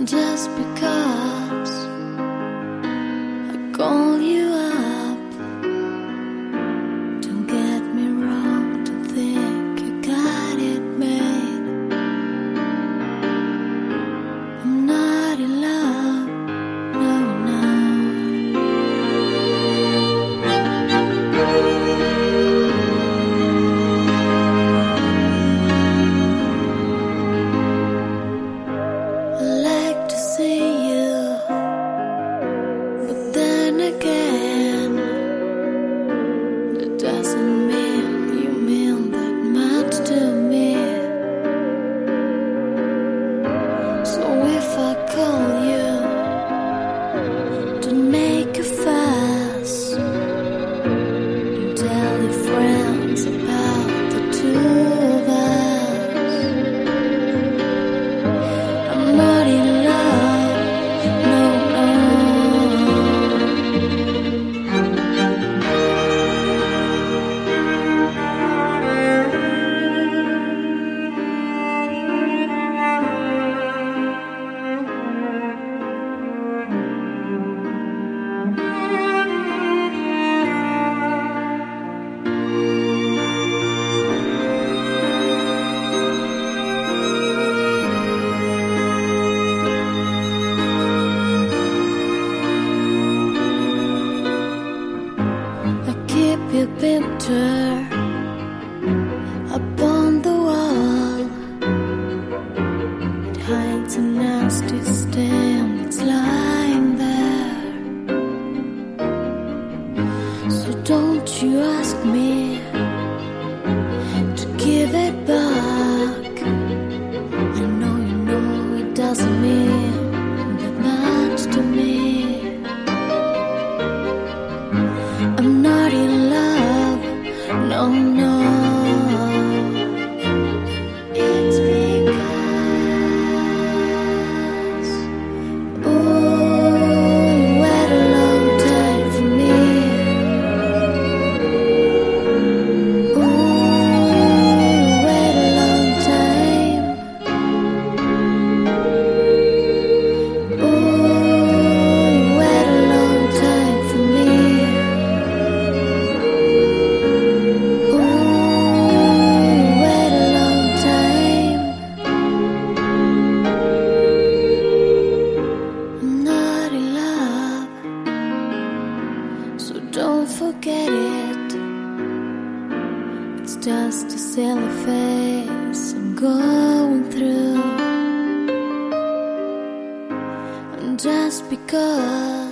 just because I call you up, don't get me wrong, don't think you got it made. I'm not in love, no, no. I like to see you, but then again, that doesn't mean you mean that much to me. So if I call you, don't make a fuss, don't tell your friends about the two of us. I'm not in love, no, no. I keep your picture up on the wall. It hides a nasty stain that's lying there. So don't you ask me to give it back. I know you know it doesn't mean that much to me. I'm not in love, no, no. It's because, ooh, you wait a long time for me. Ooh, you wait a long time. Ooh, you wait a long time for me. Ooh, wait a long time. I'm not in love, so don't forget it. It's just a silly phase I'm going through, and just because